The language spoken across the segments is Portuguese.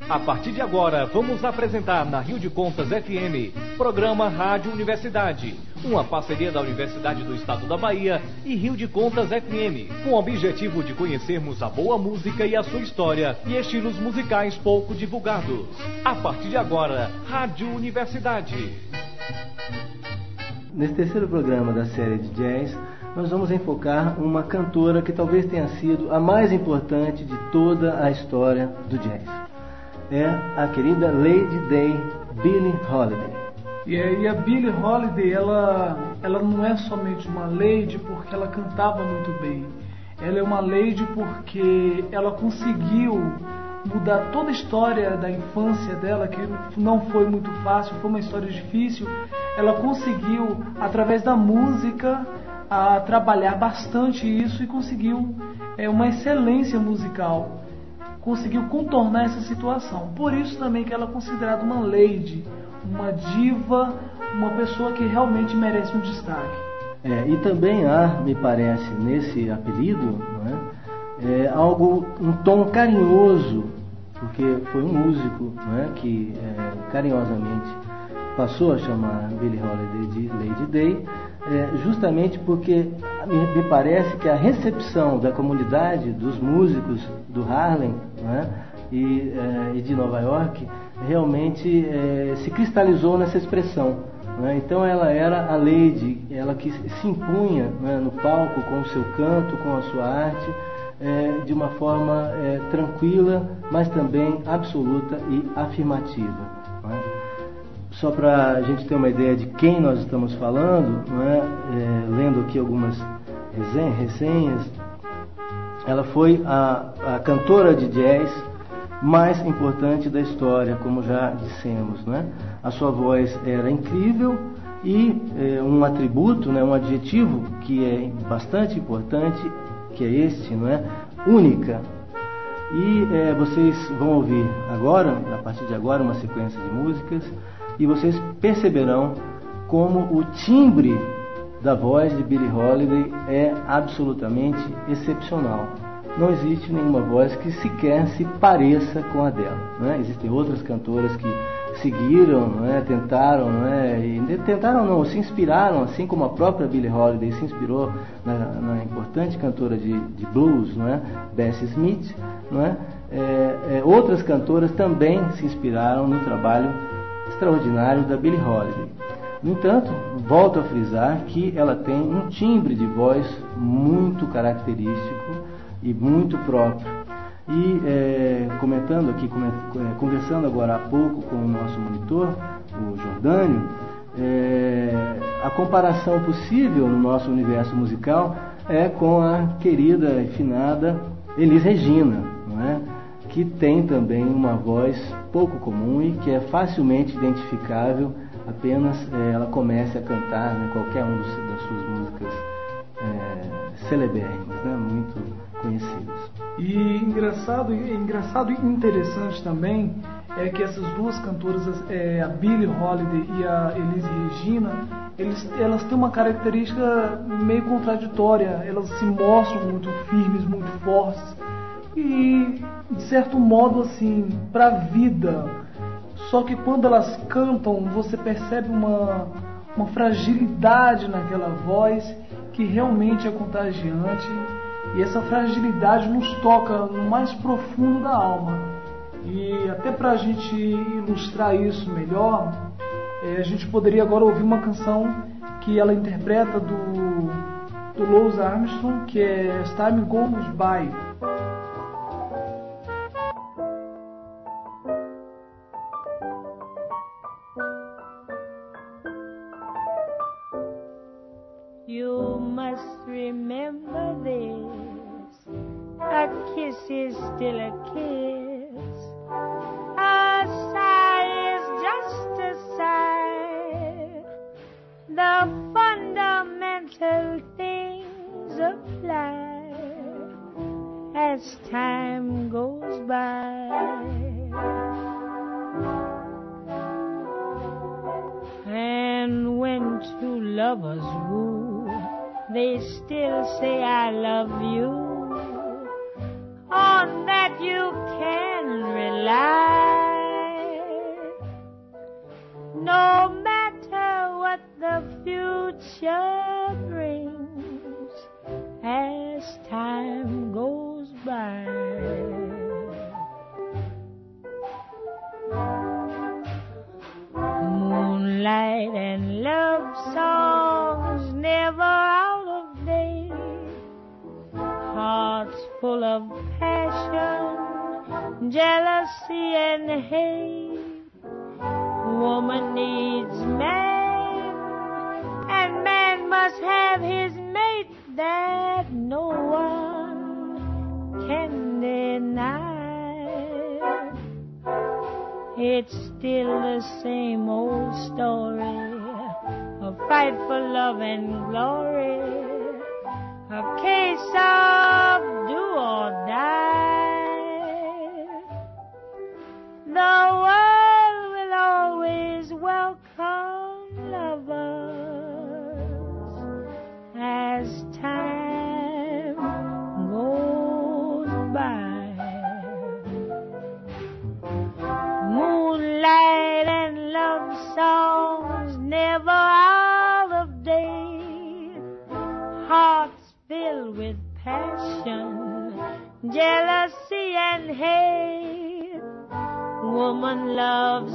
A partir de agora, vamos apresentar na Rio de Contas FM, programa Rádio Universidade, uma parceria da Universidade do Estado da Bahia e Rio de Contas FM, com o objetivo de conhecermos a boa música e a sua história e estilos musicais pouco divulgados. A partir de agora, Rádio Universidade. Nesse terceiro programa da série de jazz, nós vamos enfocar uma cantora que talvez tenha sido a mais importante de toda a história do jazz. É a querida Lady Day, Billie Holiday. E a Billie Holiday, ela não é somente uma lady porque ela cantava muito bem. Ela é uma lady porque ela conseguiu mudar toda a história da infância dela, que não foi muito fácil, foi uma história difícil. Ela conseguiu, através da música, trabalhar bastante isso e conseguiu uma excelência musical. Conseguiu contornar essa situação. Por isso também que ela é considerada uma lady, uma diva, uma pessoa que realmente merece um destaque. E também há, me parece, nesse apelido, um tom carinhoso, porque foi um músico que carinhosamente passou a chamar Billie Holiday de Lady Day, justamente porque me parece que a recepção da comunidade dos músicos do Harlem e de Nova York realmente se cristalizou nessa expressão. Então ela era a lady, ela que se impunha no palco com o seu canto, com a sua arte, de uma forma tranquila, mas também absoluta e afirmativa. Só para a gente ter uma ideia de quem nós estamos falando, lendo aqui algumas resenhas, ela foi a cantora de jazz mais importante da história, como já dissemos. A sua voz era incrível e um atributo, um adjetivo que é bastante importante, que é este, única. E vocês vão ouvir agora, a partir de agora, uma sequência de músicas, e vocês perceberão como o timbre da voz de Billie Holiday é absolutamente excepcional. Não existe nenhuma voz que sequer se pareça com a dela. Existem outras cantoras que seguiram, se inspiraram, assim como a própria Billie Holiday se inspirou na importante cantora de blues, Bessie Smith. Outras cantoras também se inspiraram no trabalho extraordinário da Billie Holiday. No entanto, volto a frisar que ela tem um timbre de voz muito característico e muito próprio. E comentando aqui, conversando agora há pouco com o nosso monitor, o Jordânio, a comparação possível no nosso universo musical é com a querida e finada Elis Regina, que tem também uma voz pouco comum e que é facilmente identificável apenas ela comece a cantar qualquer uma das suas músicas celebérrimas, muito conhecidas. E engraçado e interessante também é que essas duas cantoras, a Billie Holiday e a Elis Regina, elas têm uma característica meio contraditória. Elas se mostram muito firmes, muito fortes e, de certo modo, assim, para a vida. Só que quando elas cantam, você percebe uma fragilidade naquela voz que realmente é contagiante. E essa fragilidade nos toca no mais profundo da alma. E até para a gente ilustrar isso melhor, a gente poderia agora ouvir uma canção que ela interpreta do Louis Armstrong, que é As Time Goes By. You must remember this, a kiss is still a kiss, a sigh is just a sigh, the fundamental things apply as time goes by. And when two lovers woo, they still say I love you. On that you can rely. jealousy and hate. Woman needs man, and man must have his mate that no one can deny. It's still the same old story, a fight for love and glory, a case of do or die. The world will always welcome lovers as time goes by. Moonlight and love songs never out of date, hearts filled with passion, jealousy and hate. Woman loves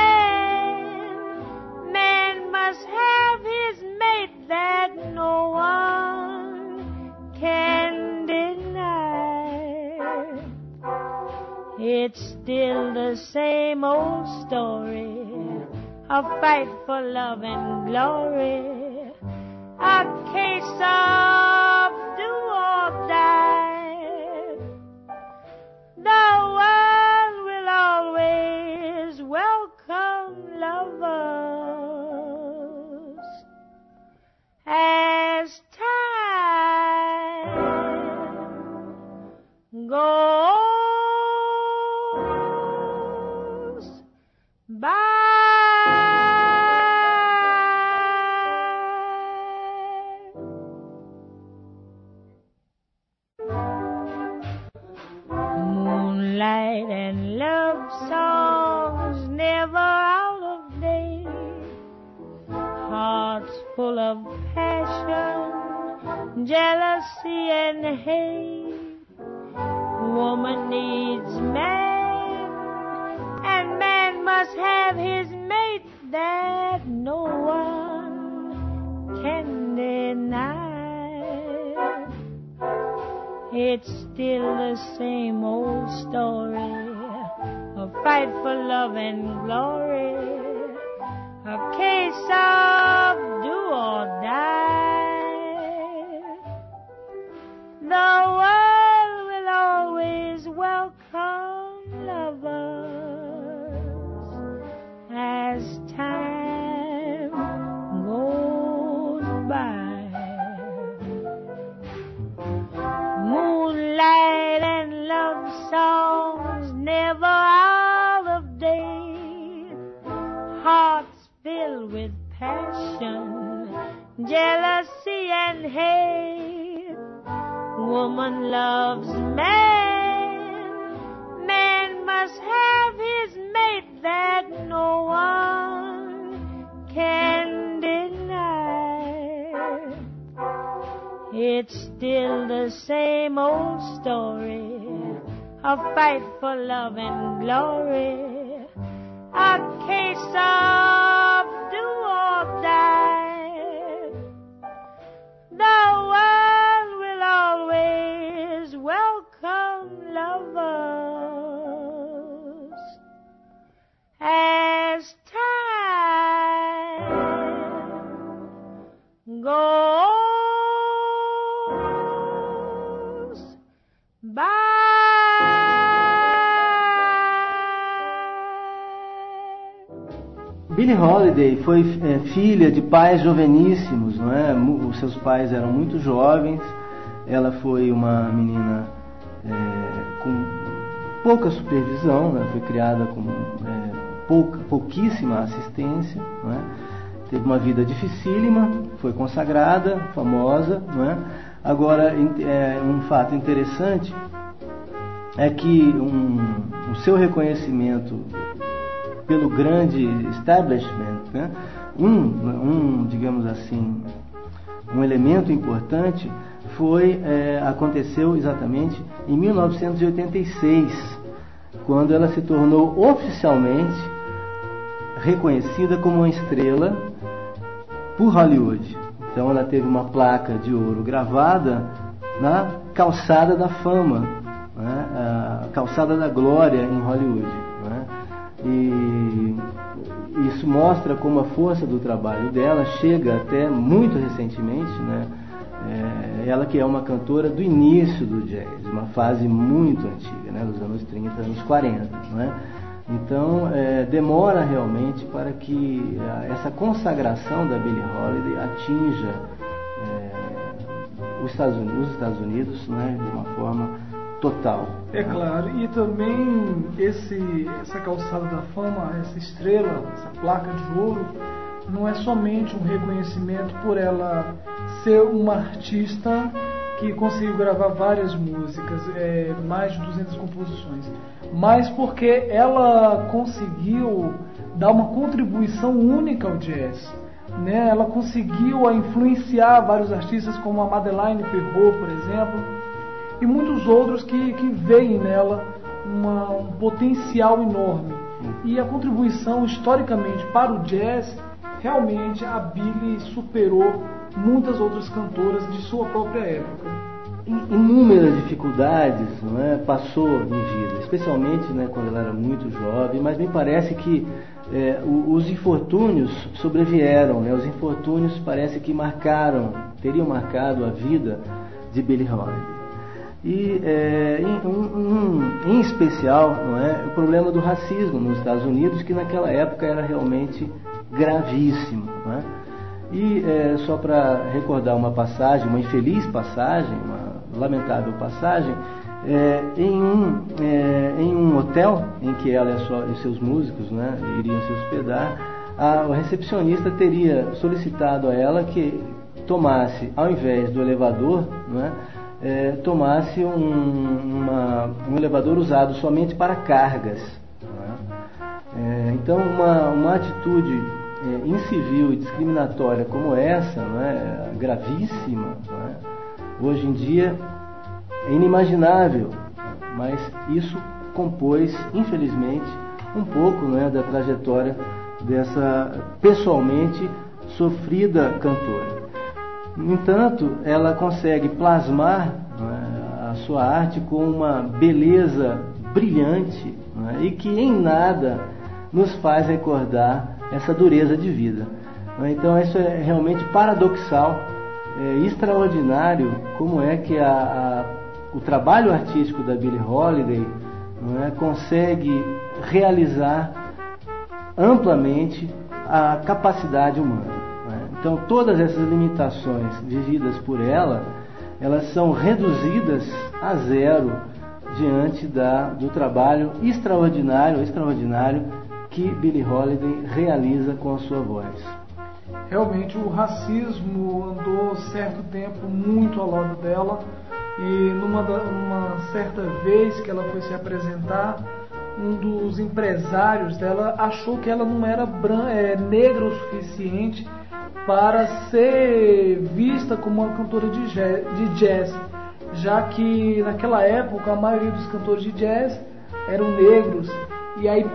man, man must have his mate that no one can deny. It's still the same old story, a fight for love and glory, a case of do or die. The world will always welcome lovers as time goes by. Moonlight and love songs never out of date, hearts full of passion, jealousy and hate. Woman needs man, and man must have his mate that no one can deny. It's still the same old story, a fight for love and glory, a case of do or die. The world will always welcome lovers as time goes by. Moonlight and love songs never out of date, hearts filled with passion, jealousy and hate. Woman loves man, man must have his mate that no one can deny. It's still the same old story, a fight for love and glory, a case of do or die. The world will always welcome lovers as time goes by. Billie Holiday foi filha de pais joveníssimos, não é? Os seus pais eram muito jovens. Ela foi uma menina com pouca supervisão, né? Foi criada com pouquíssima assistência, não é? Teve uma vida dificílima, foi consagrada, famosa, não é? Agora, um fato interessante é que o seu reconhecimento pelo grande establishment, né? Digamos assim, um elemento importante aconteceu exatamente em 1986, quando ela se tornou oficialmente reconhecida como uma estrela por Hollywood. Então ela teve uma placa de ouro gravada na calçada da fama, né? calçada da glória em Hollywood, né? E isso mostra como a força do trabalho dela chega até muito recentemente, né? Ela que é uma cantora do início do jazz, uma fase muito antiga, né? Dos anos 30, anos 40, né? Então demora realmente para que essa consagração da Billie Holiday atinja os Estados Unidos, né? De uma forma total. É claro, e também essa calçada da fama, essa estrela, essa placa de ouro, não é somente um reconhecimento por ela ser uma artista que conseguiu gravar várias músicas, mais de 200 composições, mas porque ela conseguiu dar uma contribuição única ao jazz, né? Ela conseguiu influenciar vários artistas como a Madeleine Perrot, por exemplo, e muitos outros que veem nela um potencial enorme. E a contribuição historicamente para o jazz, realmente a Billie superou muitas outras cantoras de sua própria época. Inúmeras dificuldades, não é, passou em vida, especialmente, né, quando ela era muito jovem, mas me parece que os infortúnios sobrevieram, né? Os infortúnios parece que teriam marcado a vida de Billie Holiday. E em especial, não é, o problema do racismo nos Estados Unidos, que naquela época era realmente gravíssimo, não é? E só para recordar uma passagem, uma infeliz passagem, uma lamentável passagem, em um hotel em que ela e seus músicos, né, iriam se hospedar, o recepcionista teria solicitado a ela que tomasse, ao invés do elevador, né, tomasse um elevador usado somente para cargas, né? Então uma atitude incivil e discriminatória como essa, né, gravíssima, né, hoje em dia é inimaginável, mas isso compôs, infelizmente, um pouco, né, da trajetória dessa pessoalmente sofrida cantora. No entanto, ela consegue plasmar, né, a sua arte com uma beleza brilhante, né, e que em nada nos faz recordar essa dureza de vida. Então isso é realmente paradoxal, extraordinário, como é que o trabalho artístico da Billie Holiday, não é, consegue realizar amplamente a capacidade humana. Então todas essas limitações vividas por ela, elas são reduzidas a zero diante do trabalho extraordinário que Billie Holiday realiza com a sua voz. Realmente o racismo andou certo tempo muito ao lado dela, e numa certa vez que ela foi se apresentar, um dos empresários dela achou que ela não era negra o suficiente para ser vista como uma cantora de jazz, já que naquela época a maioria dos cantores de jazz eram negros. E aí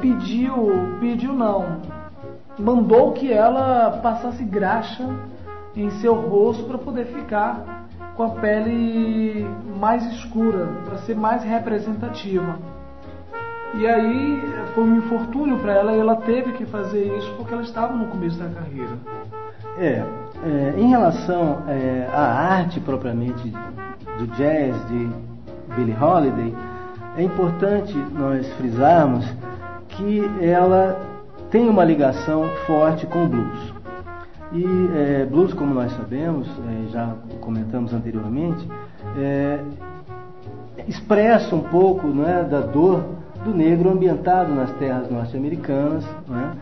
mandou que ela passasse graxa em seu rosto para poder ficar com a pele mais escura, para ser mais representativa. E aí foi um infortúnio para ela, e ela teve que fazer isso porque ela estava no começo da carreira. Em relação à arte propriamente do jazz de Billie Holiday, é importante nós frisarmos que ela tem uma ligação forte com o blues. E blues, como nós sabemos, já comentamos anteriormente, expressa um pouco, né, da dor do negro ambientado nas terras norte-americanas, né?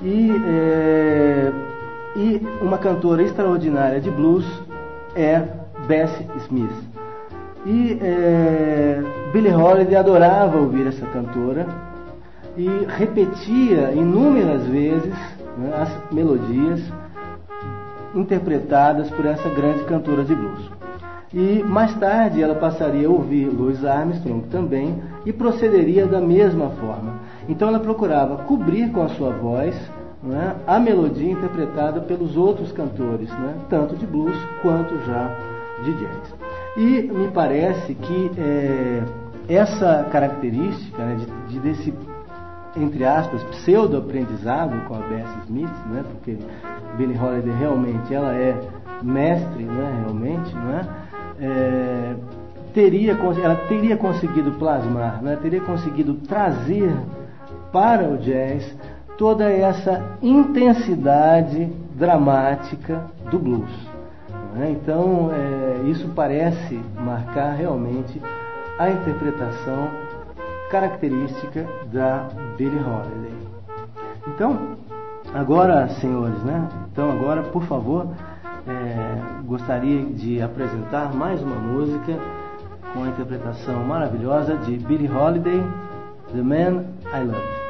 E uma cantora extraordinária de blues é Bessie Smith. E Billie Holiday adorava ouvir essa cantora e repetia inúmeras vezes, né, as melodias interpretadas por essa grande cantora de blues. E mais tarde ela passaria a ouvir Louis Armstrong também e procederia da mesma forma. Então ela procurava cobrir com a sua voz, né, a melodia interpretada pelos outros cantores, né, tanto de blues quanto já de jazz. E me parece que essa característica, né, desse, entre aspas, pseudo-aprendizado com a Bessie Smith, né, porque Billie Holiday realmente ela é mestre, né, realmente, né, ela teria conseguido plasmar, né, teria conseguido trazer para o jazz toda essa intensidade dramática do blues. Né? Então, isso parece marcar realmente a interpretação característica da Billie Holiday. Então, agora, senhores, né? Então, agora, por favor, gostaria de apresentar mais uma música com a interpretação maravilhosa de Billie Holiday, The Man I Love.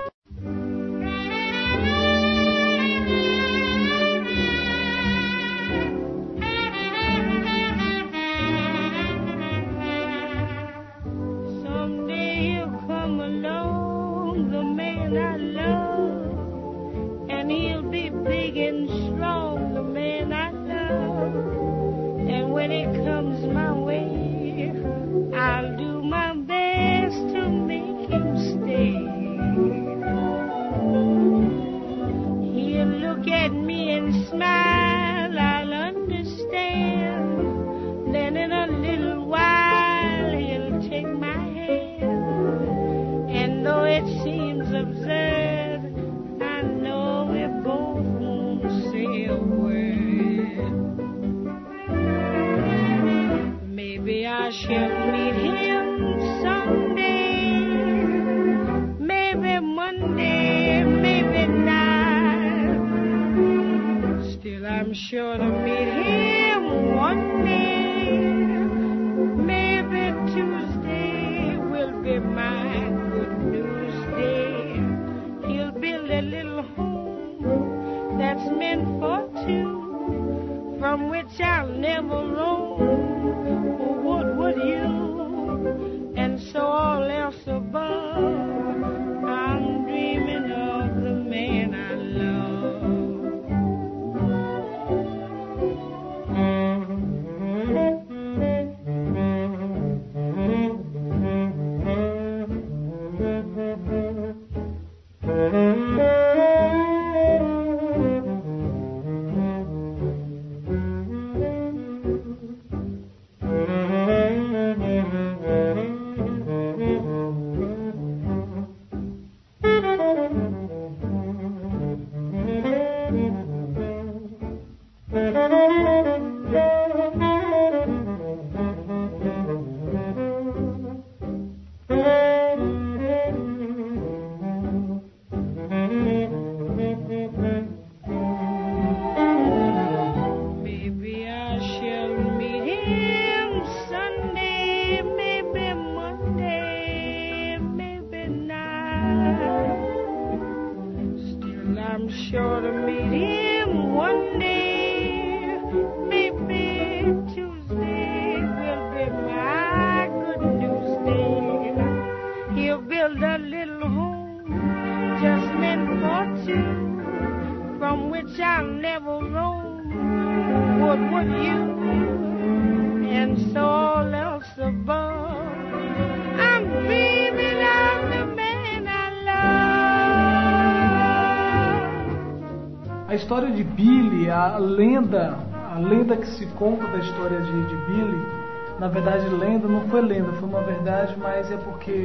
A história de Billie, a lenda que se conta da história de Billie, na verdade lenda não foi lenda, foi uma verdade, mas é porque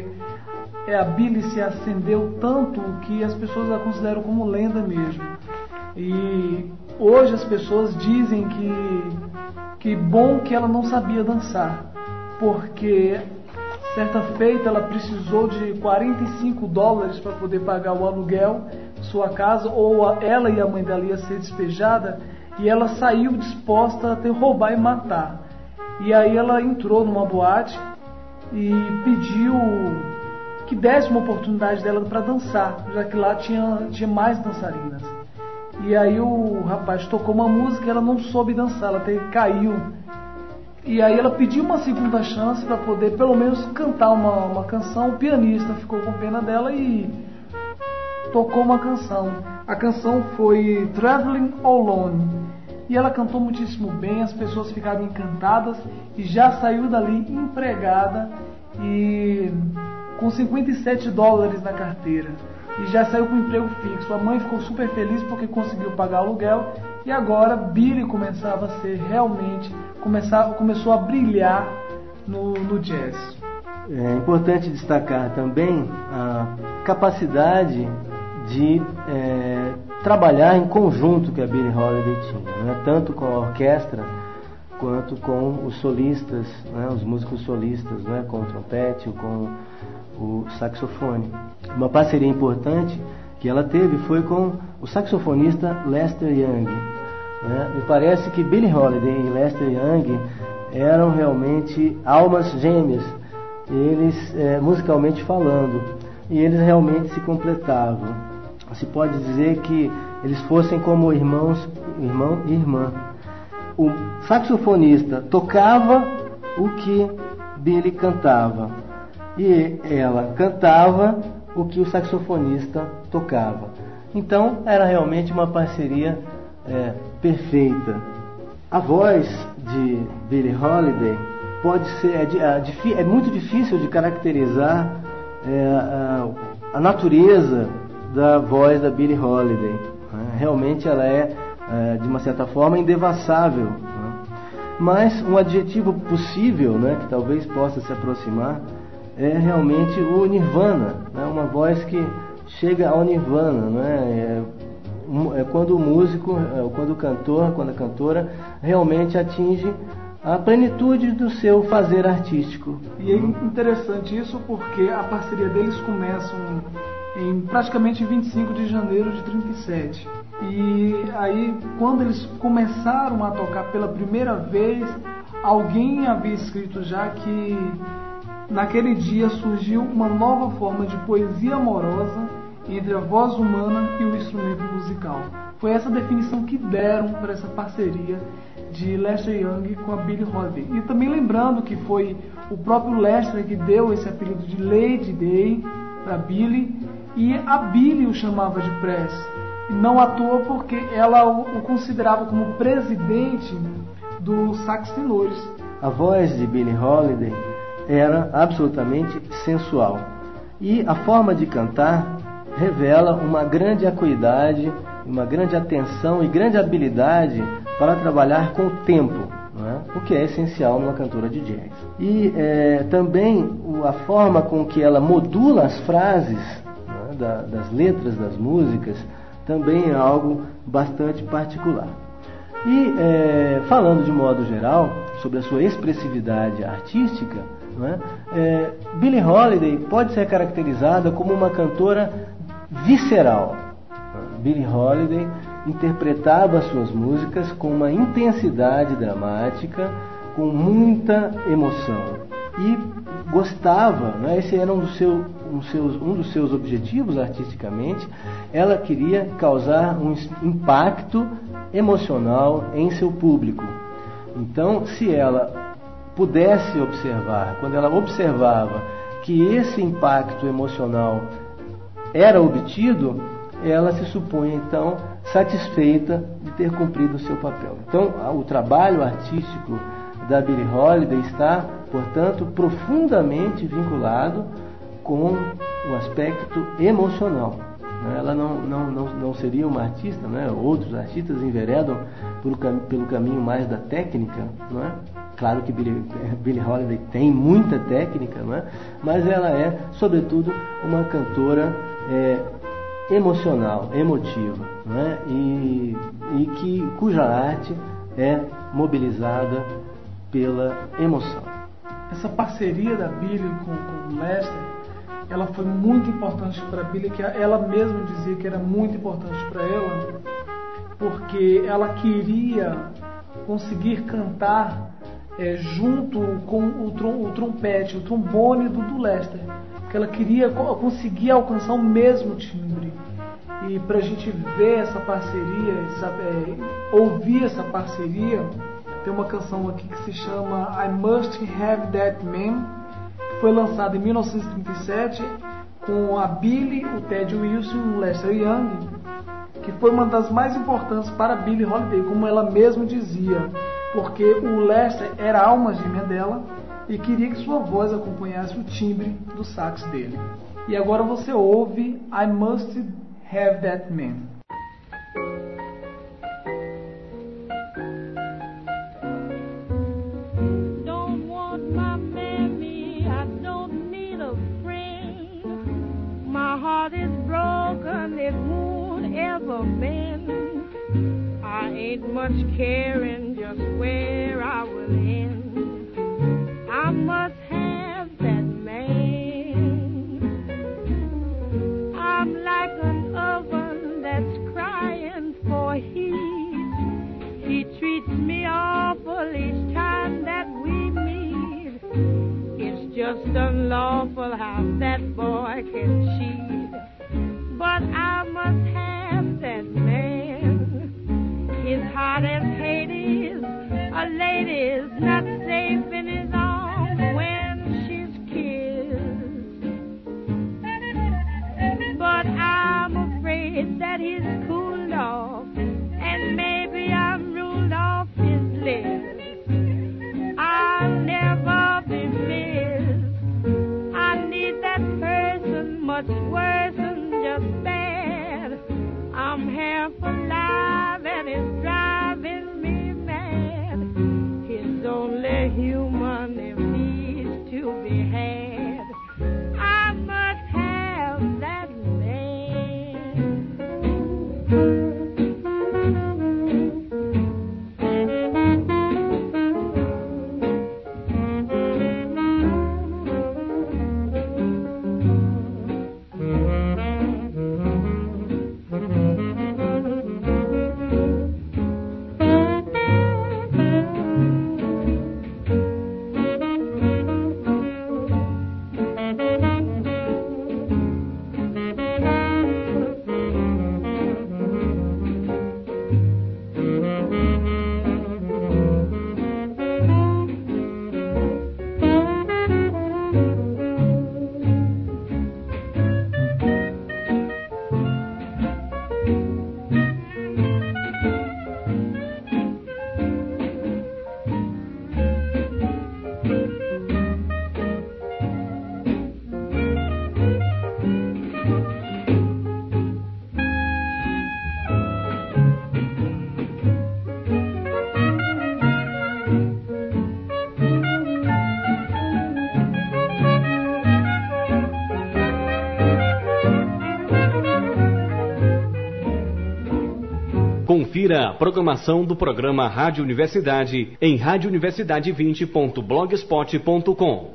a Billie se acendeu tanto que as pessoas a consideram como lenda mesmo. E hoje as pessoas dizem que bom que ela não sabia dançar, porque certa feita ela precisou de $45 para poder pagar o aluguel de sua casa, ou ela e a mãe dela ia ser despejada, e ela saiu disposta a roubar e matar. E aí ela entrou numa boate e pediu que desse uma oportunidade dela para dançar, já que lá tinha mais dançarinas. E aí o rapaz tocou uma música e ela não soube dançar, ela caiu. E aí ela pediu uma segunda chance para poder pelo menos cantar uma canção. O pianista ficou com pena dela e tocou uma canção. A canção foi Traveling Alone. E ela cantou muitíssimo bem, as pessoas ficaram encantadas e já saiu dali empregada e com $57 na carteira. E já saiu com emprego fixo. A mãe ficou super feliz porque conseguiu pagar o aluguel. E agora Billy começava a ser realmente, começou a brilhar no jazz. É importante destacar também a capacidade de trabalhar em conjunto que a Billie Holiday tinha, né? Tanto com a orquestra quanto com os solistas, né? Os músicos solistas, né? Com o trompete, com o saxofone. Uma parceria importante que ela teve foi com o saxofonista Lester Young, né? Me parece que Billie Holiday e Lester Young eram realmente almas gêmeas, eles musicalmente falando, e eles realmente se completavam. Se pode dizer que eles fossem como irmão e irmã. O saxofonista tocava o que Billie cantava, e ela cantava o que o saxofonista tocava. Então era realmente uma parceria perfeita. A voz de Billie Holiday pode ser é muito difícil de caracterizar a natureza da voz da Billie Holiday, né? Realmente ela de uma certa forma indevassável, né? Mas um adjetivo possível, né, que talvez possa se aproximar, é realmente o nirvana, né? Uma voz que chega ao nirvana, né? É quando o músico, quando o cantor, quando a cantora realmente atinge a plenitude do seu fazer artístico. E é interessante isso porque a parceria deles começa em praticamente 25 de janeiro de 37. E aí, quando eles começaram a tocar pela primeira vez, alguém havia escrito já que naquele dia surgiu uma nova forma de poesia amorosa entre a voz humana e o instrumento musical. Foi essa definição que deram para essa parceria de Lester Young com a Billie Holiday. E também lembrando que foi o próprio Lester que deu esse apelido de Lady Day para Billie, e a Billie o chamava de Press. E não à toa porque ela o considerava como presidente dos sax tenores. A voz de Billie Holiday era absolutamente sensual. E a forma de cantar revela uma grande acuidade, uma grande atenção e grande habilidade para trabalhar com o tempo, né? O que é essencial numa cantora de jazz. E também a forma com que ela modula as frases, né, das letras das músicas também é algo bastante particular. E falando de modo geral sobre a sua expressividade artística, né, Billie Holiday pode ser caracterizada como uma cantora visceral. Billie Holiday interpretava suas músicas com uma intensidade dramática, com muita emoção, e gostava, né? Esse era um dos seus objetivos artisticamente. Ela queria causar um impacto emocional em seu público. Então, se ela pudesse observar, quando ela observava que esse impacto emocional era obtido, ela se supunha então satisfeita de ter cumprido o seu papel. Então, o trabalho artístico da Billie Holiday está, portanto, profundamente vinculado com o aspecto emocional. Ela não seria uma artista, né? Outros artistas enveredam pelo caminho mais da técnica, não é? Claro que Billie Holiday tem muita técnica, não é? Mas ela é, sobretudo, uma cantora emocional, emotiva, não é? E cuja arte é mobilizada pela emoção. Essa parceria da Billie com o Lester, ela foi muito importante para a Billie, que ela mesma dizia que era muito importante para ela, porque ela queria conseguir cantar junto com o trompete, o trombone do Lester, que ela queria conseguir alcançar o mesmo timbre. E para a gente ver essa parceria, ouvir essa parceria, tem uma canção aqui que se chama I Must Have That Man, que foi lançada em 1937 com a Billie, o Ted Wilson e o Lester Young, que foi uma das mais importantes para a Billie Holiday, como ela mesma dizia, porque o Lester era a alma gêmea dela e queria que sua voz acompanhasse o timbre do sax dele. E agora você ouve I Must Have That Man. Don't want my mammy, I don't need a friend. My heart is broken, it won't ever mend. I ain't much caring just where I will end. I must have that man. I'm like an oven that's crying for heat. He treats me awful each time that we meet. It's just unlawful how that boy can cheat. But I must have that man. His heart as Hades, a lady's not safe in his arms when she's kissed. But I'm afraid that he's cooled off, and maybe I'm ruled off his list. I'll never be missed. I need that person much worse than just bad. I'm half alive and it's driving me mad. He's only human if he's to be had. I must have that man. Confira a programação do programa Rádio Universidade em radiouniversidade20.blogspot.com.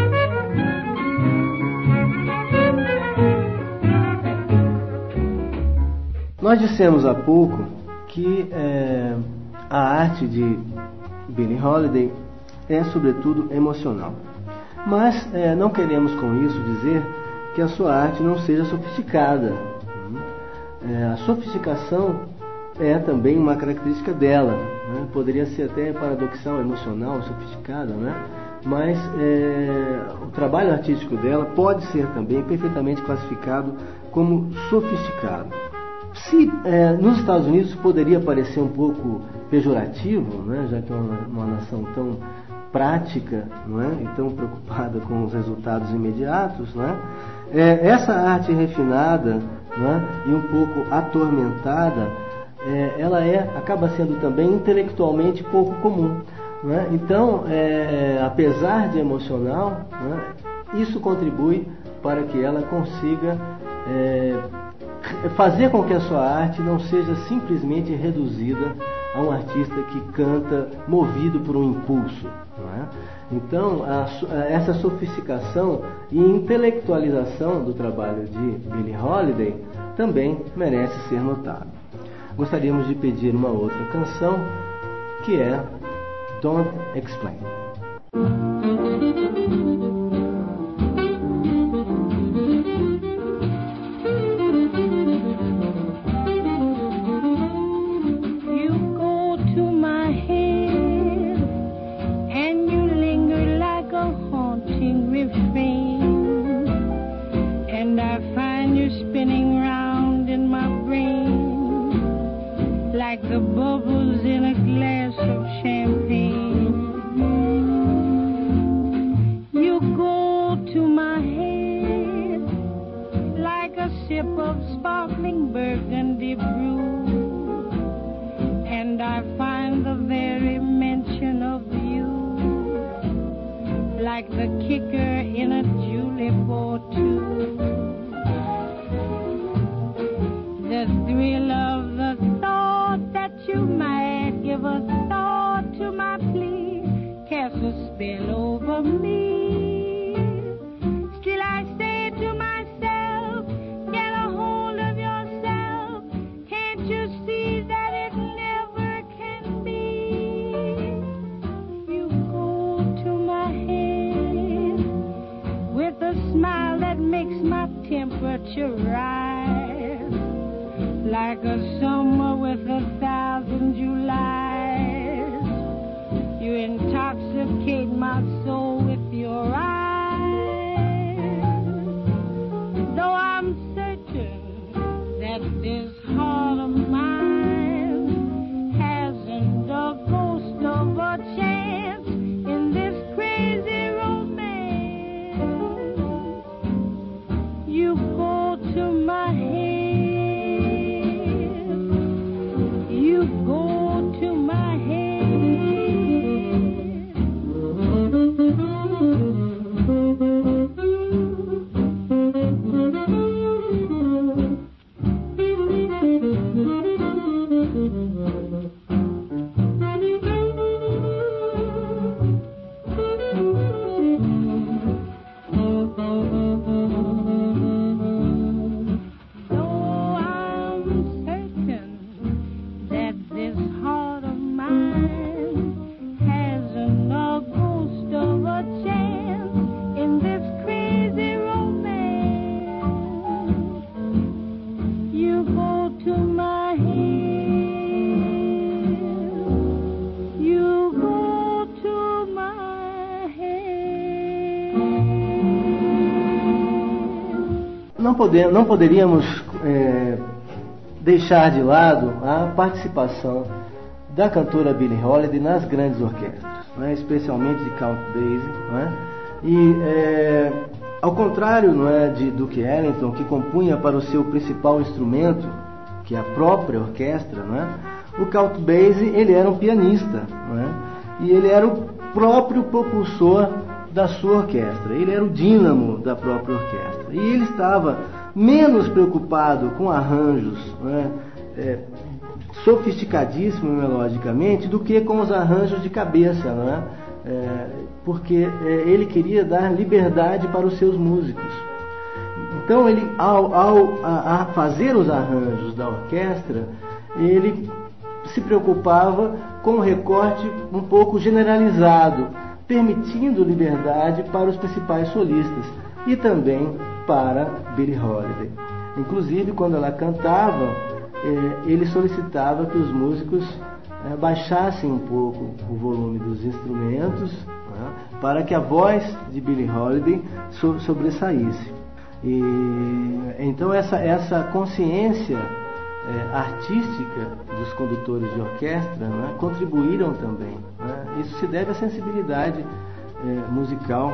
Nós dissemos há pouco que a arte de Billie Holiday é sobretudo emocional. Mas não queremos com isso dizer que a sua arte não seja sofisticada. A sofisticação é também uma característica dela, né? Poderia ser até paradoxal, emocional, sofisticada, né? Mas o trabalho artístico dela pode ser também perfeitamente classificado como sofisticado. Se nos Estados Unidos poderia parecer um pouco pejorativo, né? Já que é uma nação tão prática, não é? E tão preocupada com os resultados imediatos, não é? Essa arte refinada, não é? E um pouco atormentada, ela acaba sendo também intelectualmente pouco comum, não é? Então, apesar de emocional, não é? Isso contribui para que ela consiga fazer com que a sua arte não seja simplesmente reduzida a um artista que canta movido por um impulso, não é? Então, essa sofisticação e intelectualização do trabalho de Billie Holiday também merece ser notada. Gostaríamos de pedir uma outra canção, que é Don't Explain. Like the bubbles in a glass of champagne. sparkling burgundy brew, and I find the very mention of you like the kicker in a julep or two. The thrill of the thought that you might give a thought to my plea casts a spell over me. Still I say to myself, get a hold of yourself. Can't you see that it never can be? You go to my head with a smile that makes my temperature rise, like a summer with 1,000 Julys. You intoxicate my soul with your eyes. Though I'm certain that this heart of mine hasn't a ghost of a chance in this crazy romance, you go to my head. You go to my head. Não poderíamos deixar de lado a participação da cantora Billie Holiday nas grandes orquestras, né, especialmente de Count Basie, né, e ao contrário, não é, de Duke Ellington, que compunha para o seu principal instrumento, que é a própria orquestra, né, o Count Basie ele era um pianista, né, e ele era o próprio propulsor da sua orquestra, ele era o dínamo da própria orquestra, e ele estava menos preocupado com arranjos, né, sofisticadíssimos melodicamente do que com os arranjos de cabeça, né, porque ele queria dar liberdade para os seus músicos. Então ele, ao fazer os arranjos da orquestra, ele se preocupava com um recorte um pouco generalizado, permitindo liberdade para os principais solistas e também para Billie Holiday. Inclusive, quando ela cantava, ele solicitava que os músicos baixassem um pouco o volume dos instrumentos, né, para que a voz de Billie Holiday sobressaísse. E então essa consciência artística dos condutores de orquestra, né, contribuíram também, né? Isso se deve à sensibilidade musical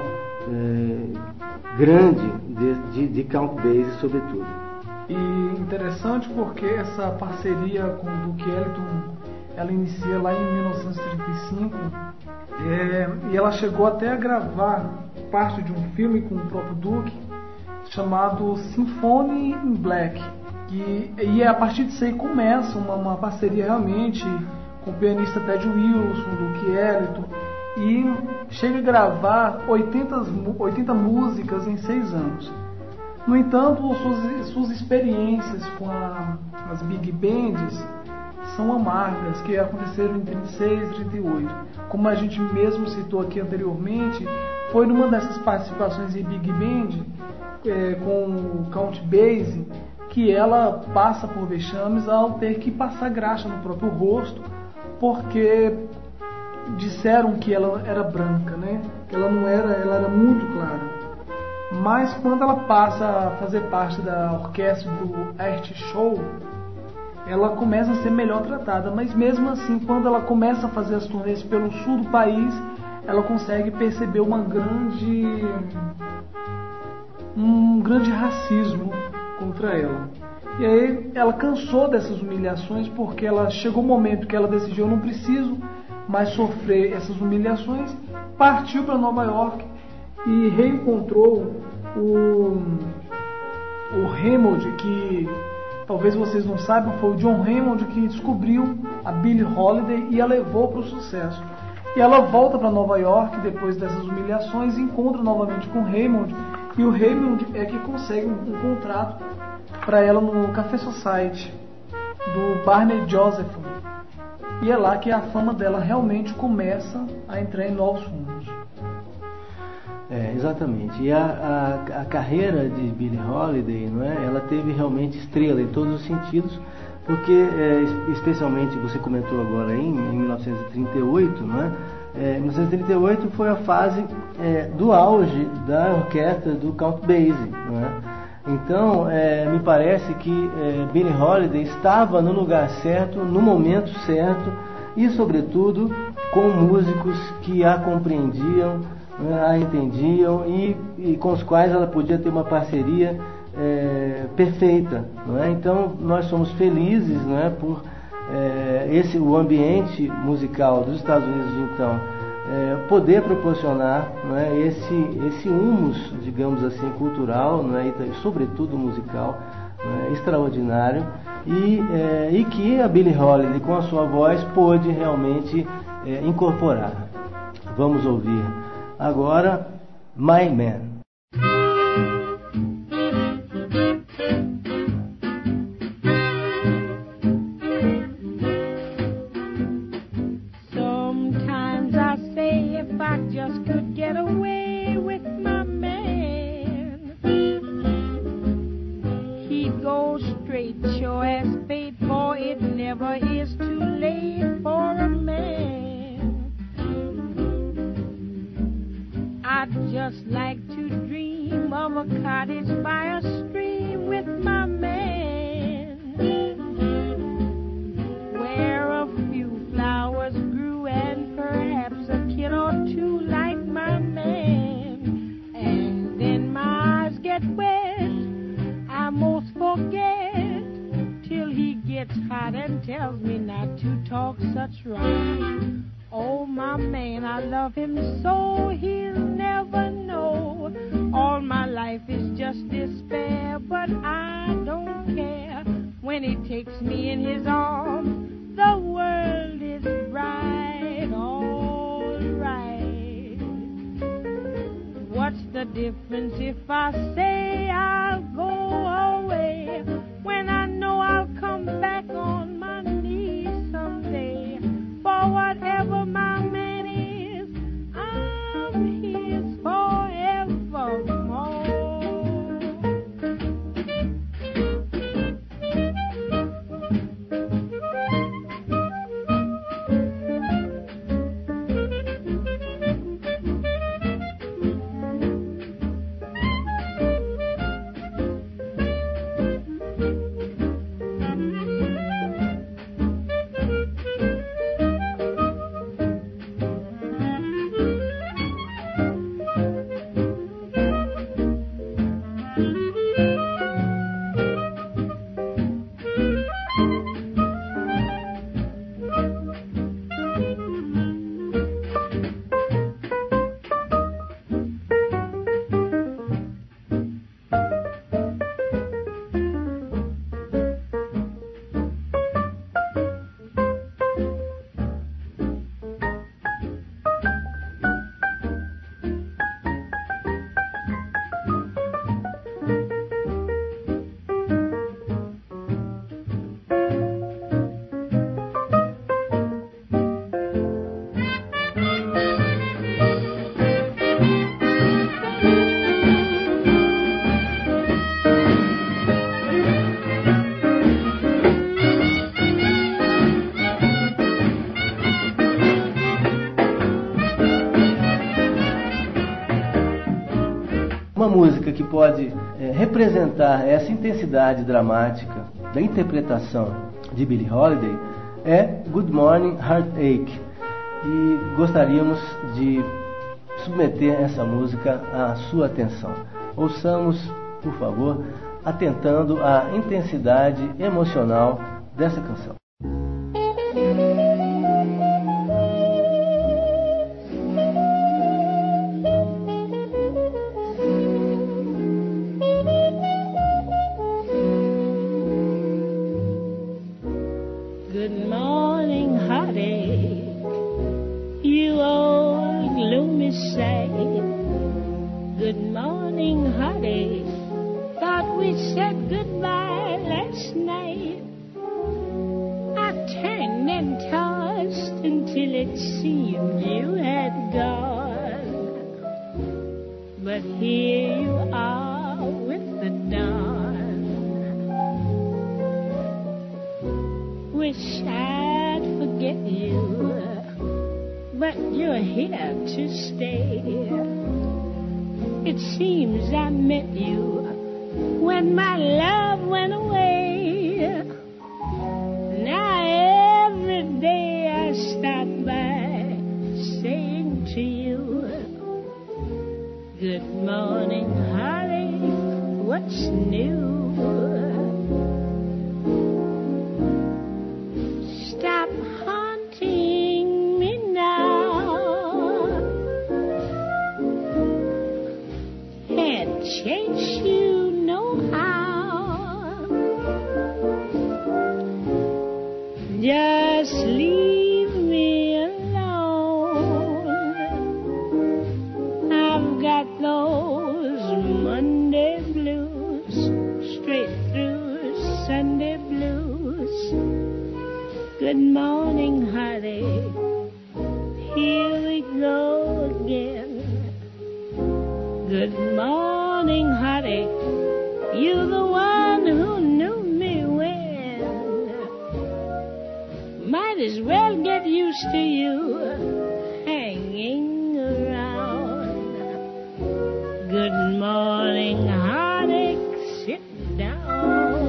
grande de Count Basie, sobretudo. E interessante porque essa parceria com o Duke Ellington, ela inicia lá em 1935, e ela chegou até a gravar parte de um filme com o próprio Duke chamado Symphony in Black. E a partir disso aí começa uma parceria realmente com o pianista Ted Wilson, Duke Ellington, e chega a gravar 80 músicas em 6 anos. No entanto, suas experiências com as big bands são amargas, que aconteceram em 36 e 38. Como a gente mesmo citou aqui anteriormente, foi numa dessas participações em big band com o Count Basie que ela passa por vexames ao ter que passar graxa no próprio rosto, porque disseram que ela era branca, né? Que ela não era, ela era muito clara. Mas quando ela passa a fazer parte da orquestra do Art Show, ela começa a ser melhor tratada. Mas mesmo assim, quando ela começa a fazer as turnês pelo sul do país, ela consegue perceber um grande racismo contra ela. E aí ela cansou dessas humilhações, porque ela chegou um momento que ela decidiu: eu não preciso mais sofrer essas humilhações. Partiu para Nova York e reencontrou o Hammond, que talvez vocês não saibam, foi o John Hammond que descobriu a Billie Holiday e a levou para o sucesso. E ela volta para Nova York depois dessas humilhações, encontra novamente com o Hammond, e o Hammond é que consegue um contrato para ela no Café Society do Barney Josephson. E é lá que a fama dela realmente começa a entrar em novos rumos. Exatamente. E a carreira de Billie Holiday, não é? Ela teve realmente estrela em todos os sentidos, porque especialmente você comentou agora em 1938, não é? 1938 foi a fase do auge da orquestra do Count Basie, não é? Então, me parece que Billie Holiday estava no lugar certo, no momento certo, e sobretudo com músicos que a compreendiam, a entendiam e com os quais ela podia ter uma parceria perfeita, não é? Então nós somos felizes, não é, por o ambiente musical dos Estados Unidos de então poder proporcionar, não é, esse humus, digamos assim, cultural, não é, e sobretudo musical, não é, extraordinário, e que a Billie Holiday com a sua voz pôde realmente incorporar. Vamos ouvir agora My Man. Sometimes I say if I just could get away with my man, he'd go straight, sure as fate, for it never is too late for a man. I'd just like to dream of a cottage by a stream with my man, where a few flowers grew and perhaps a kid or two like my man. And then my eyes get wet, I most forget, till he gets hot and tells me not to talk such rot. Oh, my man, I love him so, he'll never know. All my life is just despair, but I don't care. When he takes me in his arms, the world is bright, all right. What's the difference if I say I'll go away, when I know I'll come back on my knees someday? For whatever my man is, I'm his forevermore. Uma música que pode representar essa intensidade dramática da interpretação de Billie Holiday é Good Morning Heartache, e gostaríamos de submeter essa música à sua atenção. Ouçamos, por favor, atentando à intensidade emocional dessa canção. Good morning, heartache, you old gloomy sight. Good morning, heartache, thought we said goodbye last night. I turned and tossed until it seemed you had gone. But here you are with the dawn. Wish I'd forget you, but you're here to stay. It seems I met you when my love went away. Now every day I stop by saying to you, good morning, heartache, what's new? Stop haunting me now. Can't chase you no how. Just leave me alone. I've got those Monday blues, straight through Sunday blues. Good morning, heartache, here we go again. Good morning, heartache, you're the one who knew me when. Might as well get used to you hanging around. Good morning, heartache, sit down.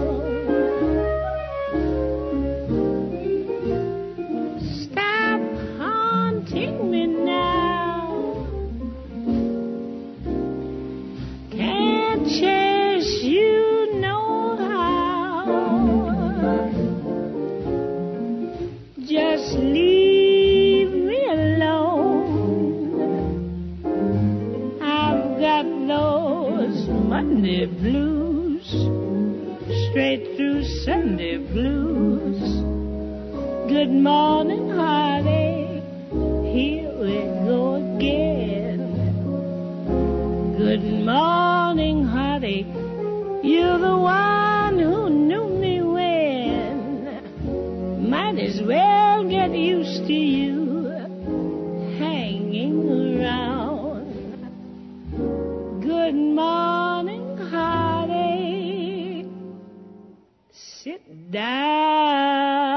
Leave me alone. I've got those Monday blues, straight through Sunday blues. Good morning, heartache, here we go again. Good morning, heartache, you're the one who knew me when. Might as well get used to you hanging around. Good morning, heartache, sit down.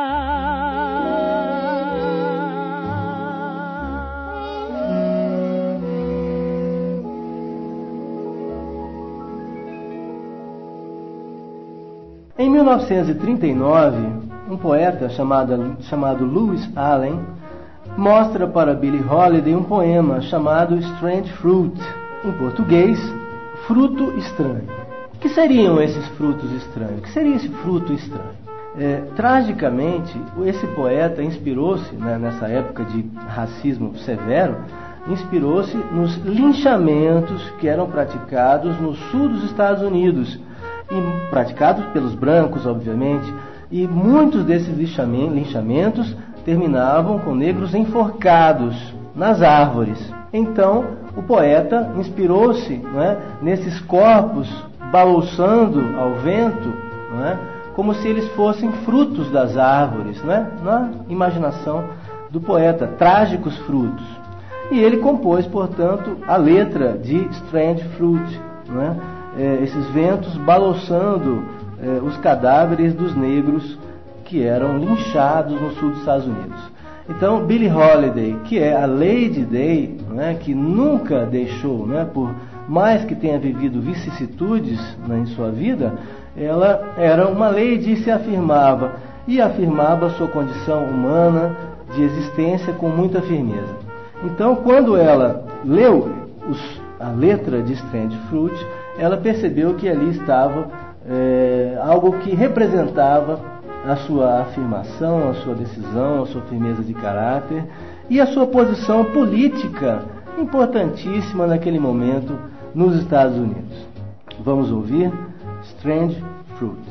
Em 1939, um poeta chamado Lewis Allen mostra para Billie Holiday um poema chamado Strange Fruit, em português, Fruto Estranho. O que seriam esses frutos estranhos? O que seria esse fruto estranho? Tragicamente, esse poeta inspirou-se, nessa época de racismo severo, inspirou-se nos linchamentos que eram praticados no sul dos Estados Unidos, e praticados pelos brancos, obviamente, e muitos desses linchamentos terminavam com negros enforcados nas árvores. Então, o poeta inspirou-se, nesses corpos balouçando ao vento, como se eles fossem frutos das árvores, na imaginação do poeta, trágicos frutos. E ele compôs, portanto, a letra de Strange Fruit, esses ventos balouçando os cadáveres dos negros que eram linchados no sul dos Estados Unidos. Então, Billie Holiday, que é a Lady Day, que nunca deixou, por mais que tenha vivido vicissitudes em sua vida, ela era uma lady e se afirmava, e afirmava sua condição humana de existência com muita firmeza. Então, quando ela leu a letra de Strange Fruit, ela percebeu que ali estava algo que representava a sua afirmação, a sua decisão, a sua firmeza de caráter e a sua posição política importantíssima naquele momento nos Estados Unidos. Vamos ouvir Strange Fruit.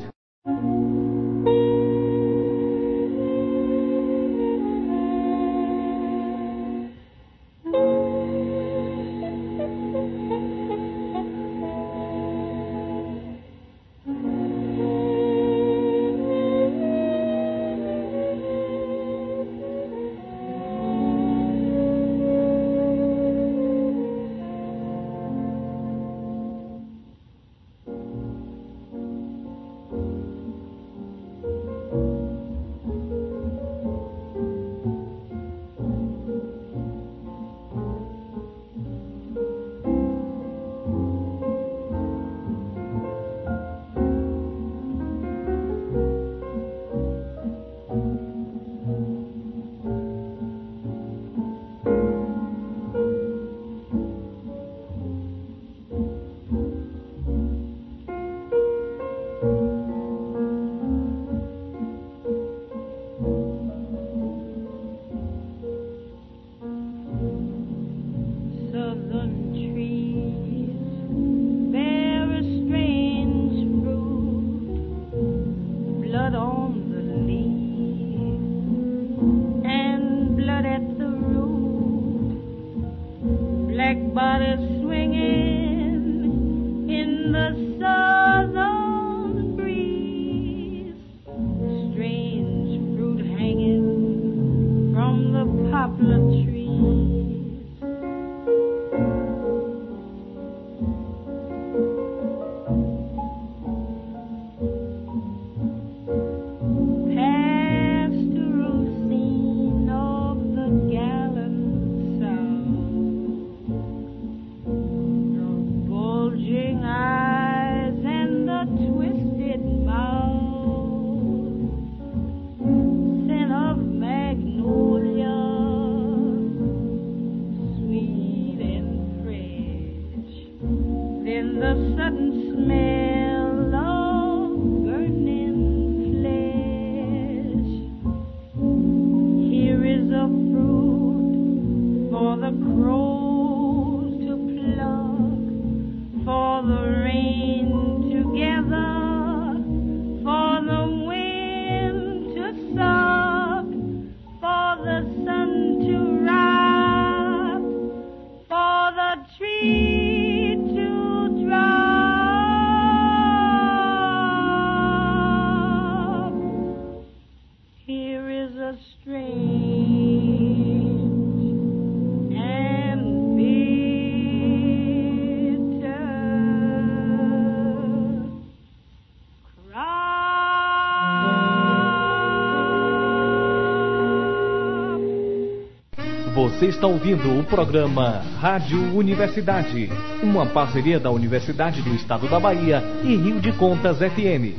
Você está ouvindo o programa Rádio Universidade, uma parceria da Universidade do Estado da Bahia e Rio de Contas FM.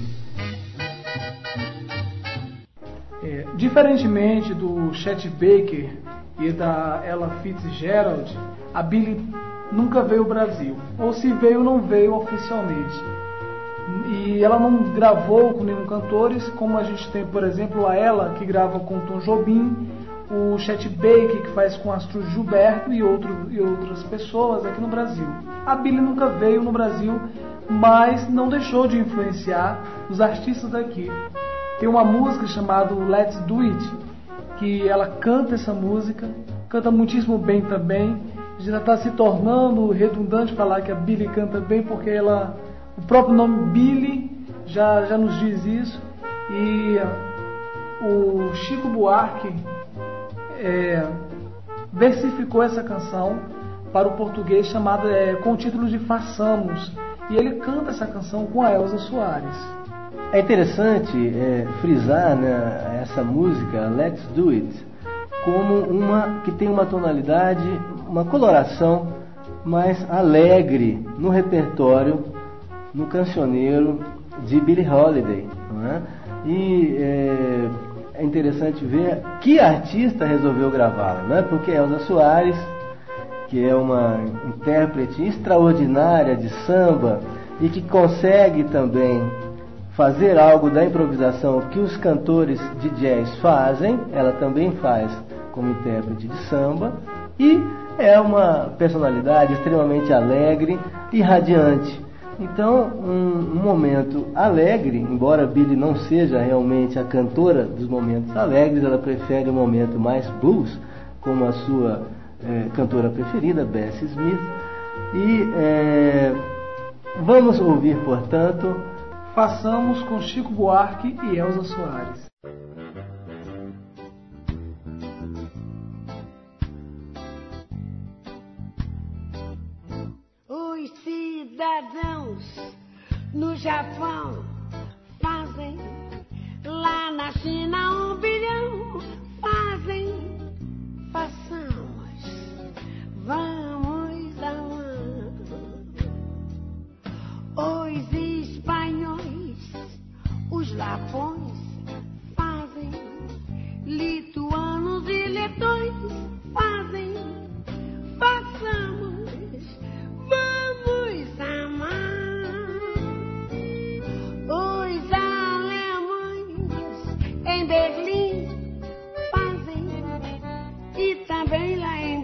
Diferentemente do Chet Baker e da Ella Fitzgerald, a Billie nunca veio ao Brasil, ou se veio, não veio oficialmente. E ela não gravou com nenhum cantores, como a gente tem, por exemplo, a Ella, que grava com Tom Jobim, o Chet Baker, que faz com Astrud Gilberto e outras pessoas aqui no Brasil. A Billie nunca veio no Brasil, mas não deixou de influenciar os artistas daqui. Tem uma música chamada Let's Do It, que ela canta essa música, canta muitíssimo bem também. Já está se tornando redundante falar que a Billie canta bem, porque o próprio nome Billie já nos diz isso. E o Chico Buarque versificou essa canção para o português com o título de Façamos, e ele canta essa canção com a Elza Soares. É interessante frisar, né, essa música Let's Do It como uma que tem uma tonalidade, uma coloração mais alegre no repertório, no cancioneiro de Billie Holiday, não é? E é interessante ver que artista resolveu gravá-la, né? Porque Elza Soares, que é uma intérprete extraordinária de samba e que consegue também fazer algo da improvisação que os cantores de jazz fazem, ela também faz como intérprete de samba, e é uma personalidade extremamente alegre e radiante. Então, um momento alegre, embora Billie não seja realmente a cantora dos momentos alegres, ela prefere um momento mais blues, como a sua cantora preferida, Bessie Smith. E vamos ouvir, portanto, Façamos com Chico Buarque e Elza Soares. Os cidadãos no Japão fazem, lá na China 1 bilhão fazem. Façamos, vamos amar. Os espanhóis, os lapões fazem, lituanos e letões fazem. Façamos, vamos amar. Os alemães em Berlim fazem, e também lá em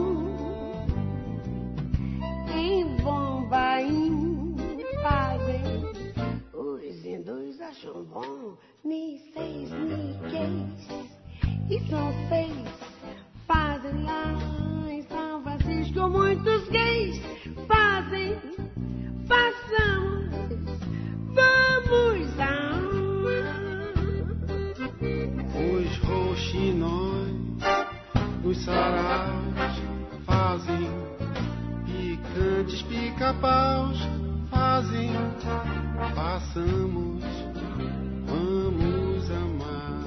Bombaim fazem. Os hindus acham bom mísseis, níqueis, e são 6. Fazem lá em São Francisco muitos gays. Fazem, façamos, vamos amar. Os roxinóis nos saraus fazem, picantes pica-paus fazem. Façamos, vamos amar.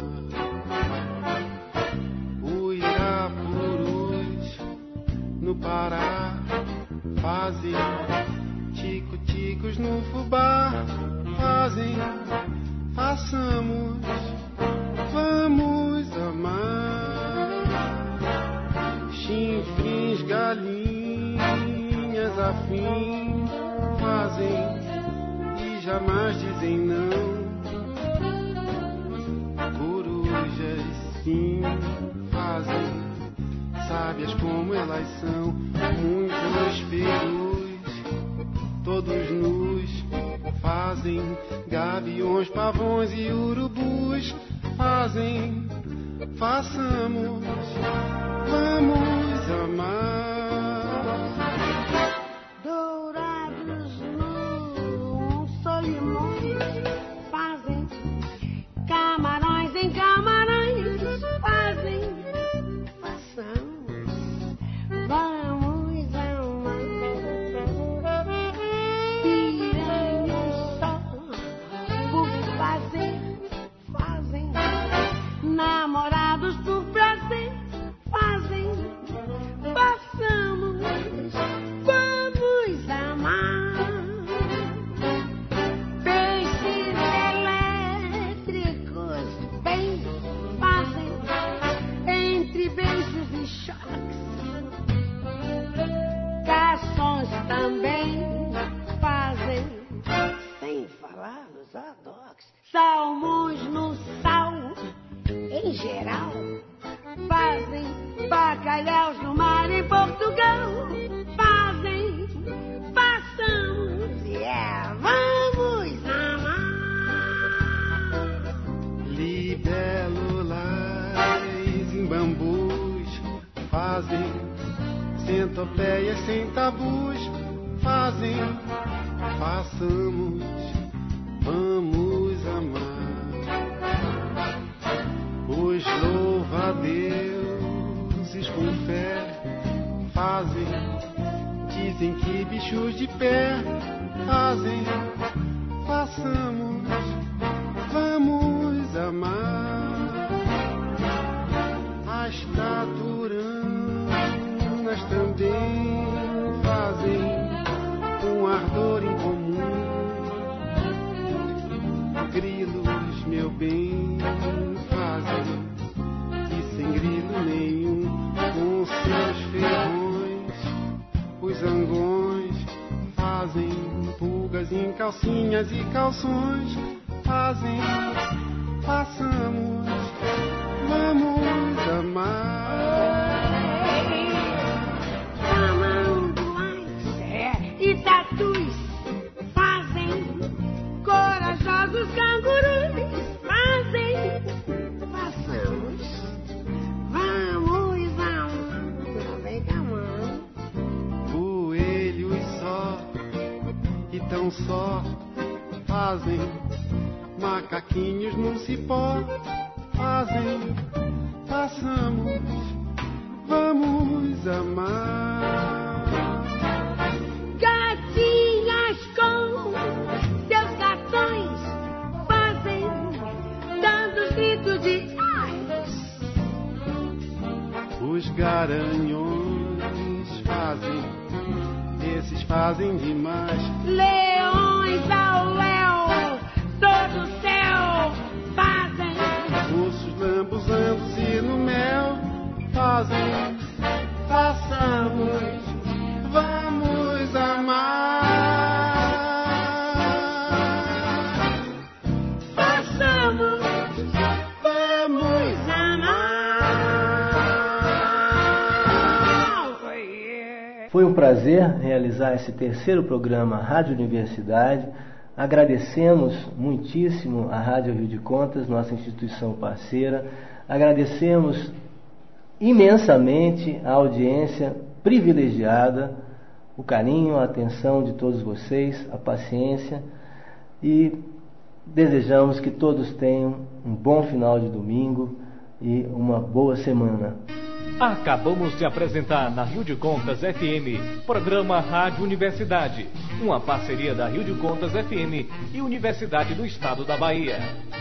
Os irapurus no Pará fazem, tico-ticos no fubá fazem. Façamos, vamos amar. Chinfrins, galinhas afim fazem, e jamais dizem não. Corujas sim fazem, sábias como elas são. Muitos perus, todos nus fazem. Gaviões, pavões e urubus fazem. Façamos, vamos amar. Dourados no Solimões fazem, camarões em Camarões fazem. Façamos, vamos amar. Piranhas só por fazer fazem, namorados por prazer fazem. Façamos, vamos amar. Peixes elétricos bem fazem, entre beijos e choques. Garçons também fazem, sem falar nos adoques. Salmões no sal, em geral, fazem. Bacalhaus no mar em Portugal fazem. Façamos, vamos amar. Libélulas em bambus fazem, centopeias sem tabus fazem. Façamos, vamos amar. Os louva-deuses com fé fazem, dizem que bichos de pé fazem. Façamos, vamos amar. As taturanas também fazem, um ardor em comum. Grilos, meu bem, fazem, e sem grilo nenhum, com seus ferrões. Os zangões fazem, pulgas em calcinhas e calções. fazem, façamos, vamos amar. E tatus fazem, corajosos cangurus fazem, façamos, vamos amar. Vem com a mão. Coelhos só e tão só fazem, macaquinhos num cipó fazem, façamos, vamos amar. Gatinhas com seus gatões fazem, dando os gritos de ai. Os garanhões fazem, esses fazem demais. Leões ao léu, todo o céu fazem. Ursos lambuzando e no mel fazem, façamos, vamos amar. Façamos, Vamos amar. Foi um prazer realizar esse terceiro programa Rádio Universidade. Agradecemos muitíssimo a Rádio Rio de Contas, nossa instituição parceira. Agradecemos imensamente a audiência privilegiada, o carinho, a atenção de todos vocês, a paciência, e desejamos que todos tenham um bom final de domingo e uma boa semana. Acabamos de apresentar na Rio de Contas FM, programa Rádio Universidade, uma parceria da Rio de Contas FM e Universidade do Estado da Bahia.